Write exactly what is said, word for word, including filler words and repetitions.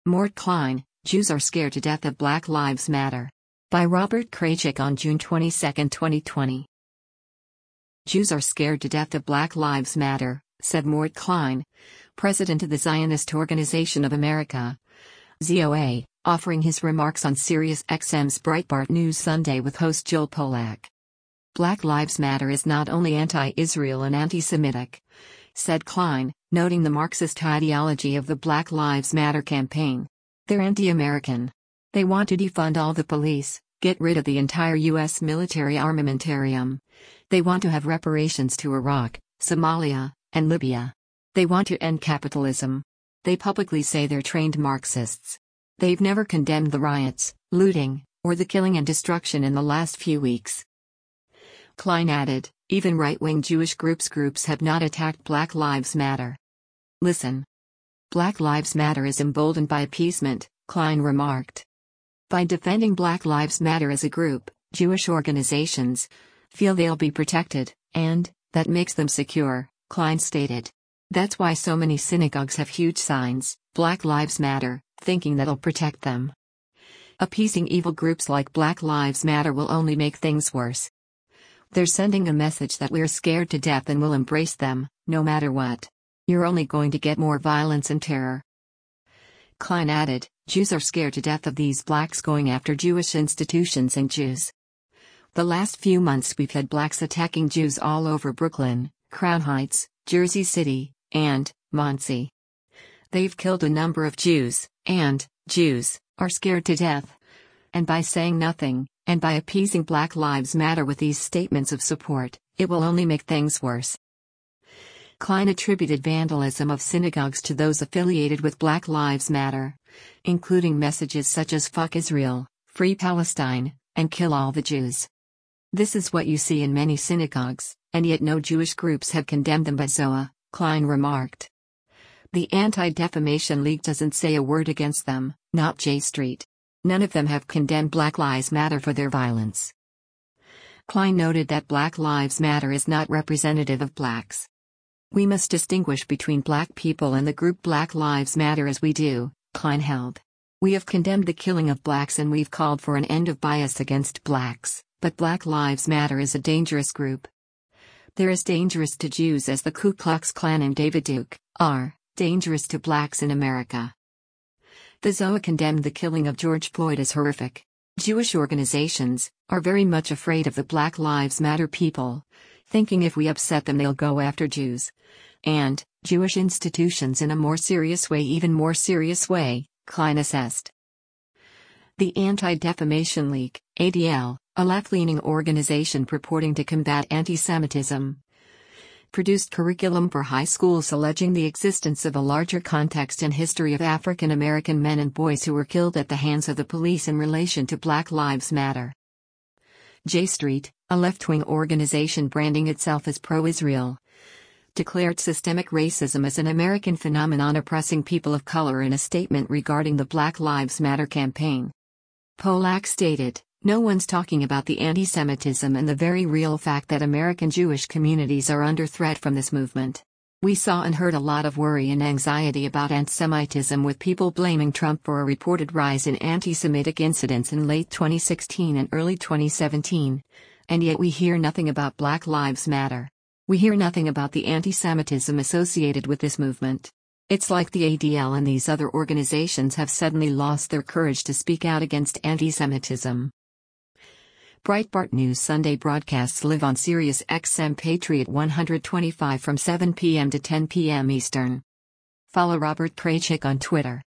Mort Klein, Jews are scared to death of Black Lives Matter. By Robert Kraychik on June twenty-second, twenty twenty. Jews are scared to death of Black Lives Matter, said Mort Klein, president of the Zionist Organization of America, Z O A, offering his remarks on Sirius X M's Breitbart News Sunday with host Joel Pollak. Black Lives Matter is not only anti-Israel and anti-Semitic, said Klein, noting the Marxist ideology of the Black Lives Matter campaign. They're anti-American. They want to defund all the police, get rid of the entire U S military armamentarium. They want to have reparations to Iraq, Somalia, and Libya. They want to end capitalism. They publicly say they're trained Marxists. They've never condemned the riots, looting, or the killing and destruction in the last few weeks. Klein added, even right-wing Jewish groups groups have not attacked Black Lives Matter. Listen. Black Lives Matter is emboldened by appeasement, Klein remarked. By defending Black Lives Matter as a group, Jewish organizations feel they'll be protected, and that makes them secure, Klein stated. That's why so many synagogues have huge signs, Black Lives Matter, thinking that'll protect them. Appeasing evil groups like Black Lives Matter will only make things worse. They're sending a message that we're scared to death and will embrace them, no matter what. You're only going to get more violence and terror. Klein added, Jews are scared to death of these blacks going after Jewish institutions and Jews. The last few months we've had blacks attacking Jews all over Brooklyn, Crown Heights, Jersey City, and Monsey. They've killed a number of Jews, and Jews are scared to death. And by saying nothing, and by appeasing Black Lives Matter with these statements of support, it will only make things worse. Klein attributed vandalism of synagogues to those affiliated with Black Lives Matter, including messages such as "Fuck Israel," "Free Palestine," and "Kill all the Jews." This is what you see in many synagogues, and yet no Jewish groups have condemned them by Z O A, Klein remarked. The Anti-Defamation League doesn't say a word against them, not J Street. None of them have condemned Black Lives Matter for their violence. Klein noted that Black Lives Matter is not representative of blacks. We must distinguish between black people and the group Black Lives Matter as we do, Klein held. We have condemned the killing of blacks and we've called for an end of bias against blacks, but Black Lives Matter is a dangerous group. They're as dangerous to Jews as the Ku Klux Klan and David Duke are dangerous to blacks in America. The Z O A condemned the killing of George Floyd as horrific. Jewish organizations are very much afraid of the Black Lives Matter people, thinking if we upset them they'll go after Jews. And Jewish institutions in a more serious way, even more serious way, Klein assessed. The Anti-Defamation League, A D L, a left-leaning organization purporting to combat anti-Semitism, produced curriculum for high schools alleging the existence of a larger context and history of African American men and boys who were killed at the hands of the police in relation to Black Lives Matter. J Street, a left-wing organization branding itself as pro-Israel, declared systemic racism as an American phenomenon oppressing people of color in a statement regarding the Black Lives Matter campaign. Pollak stated, no one's talking about the anti-Semitism and the very real fact that American Jewish communities are under threat from this movement. We saw and heard a lot of worry and anxiety about antisemitism, with people blaming Trump for a reported rise in anti-Semitic incidents in late twenty sixteen and early twenty seventeen. And yet we hear nothing about Black Lives Matter. We hear nothing about the anti-Semitism associated with this movement. It's like the A D L and these other organizations have suddenly lost their courage to speak out against anti-Semitism. Breitbart News Sunday broadcasts live on Sirius X M Patriot one twenty-five from seven p m to ten p m Eastern. Follow Robert Kraychik on Twitter.